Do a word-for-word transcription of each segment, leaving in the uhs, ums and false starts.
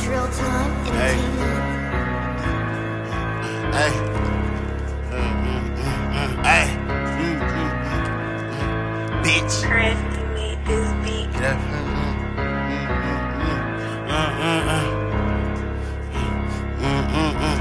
Drill Time Hey. Entertainment. Hey. Mm-mm-mm-mm. Hey. Mm-mm-mm-mm. Bitch. Chris, you need this beat. Get up. Mm-mm-mm. Mm-mm-mm.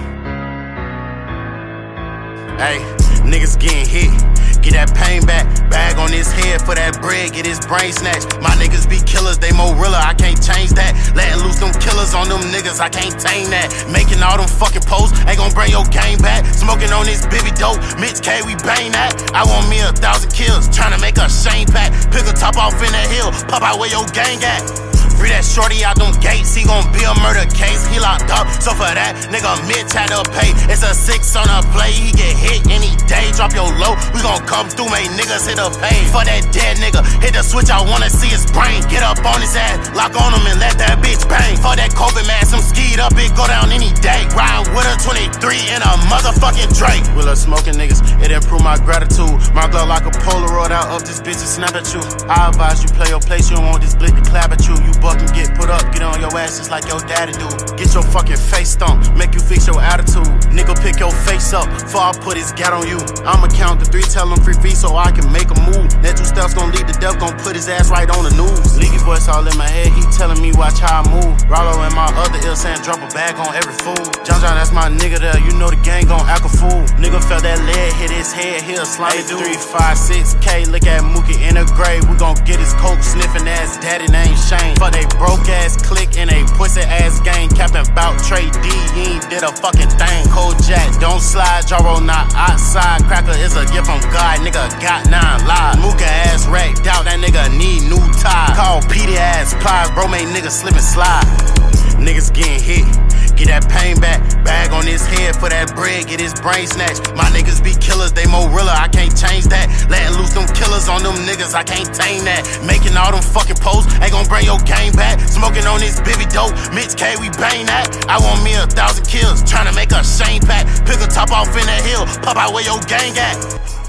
Hey, niggas getting hit. Get that pain back, bag on his head for that bread, get his brain snatched. My niggas be killers, they more realer, I can't change that. Letting loose them killers on them niggas, I can't tame that. Making all them fucking posts, ain't gon' bring your game back. Smoking on this Bibby dope, Mitch K, we bang that. I want me a thousand kills, tryna make a shame pack. Pick a top off in the hill, pop out where your gang at. Free that shorty out them gates, he gon' be a murder case. He locked up, so for that, nigga Mitch had to pay. It's a six on a play, he get hit any day. Drop your low, we gon' come through, make niggas hit a pay. For that dead nigga, hit the switch, I wanna see his brain. Get up on his ass, lock on him and let that bitch bang. For that COVID mask, I'm skied up, it go down any day. Riding with a twenty-three in a motherfucking Drake. Will her smoking niggas, it improve my gratitude. My glove like a Polaroid, out up this bitch and snap at you. I advise you play your place, you don't want this blick to clap at you. You buck and get put up, get on your ass just like your daddy do. Get your fucking face stomped, make you fix your attitude. Nigga pick your face up, before I put his gat on you. I'ma count to three, tell him free feet so I can make a move. That two steps gon' lead the death, gon' put his ass right on the news. Leaky voice all in my head, he telling me watch how I move. Rollo and my other ill saying drop a bag on every fool. John John, that's my nigga there, you know the gang gon' act a fool. Nigga felt that lead hit his head, he a slimy dude. three five six K, look at Mookie in the grave. We gon' get his coke sniffing ass daddy name Shane. For they broke ass click in a pussy ass gang. Capping bout Trey D, he ain't did a fucking thing. Cold Jack, don't slide, Jaro not outside. Cracker is a gift from God, nigga got nine lives. Mooka ass racked out, that nigga need new ties. Call Petey ass plies, bro made niggas slip and slide. Niggas getting hit, get that pain back, bag on his head for that bread, get his brain snatched. My niggas be killers, they more realer, I can't change that. Letting loose them killers on them niggas, I can't tame that. Making all them fucking posts, ain't gon' bring your game back. Smoking on this Bibby dope, Mitch K, we bang that. I want me a thousand kills, tryna make a shame pack. Pick a top off in the hill, pop out where your gang at.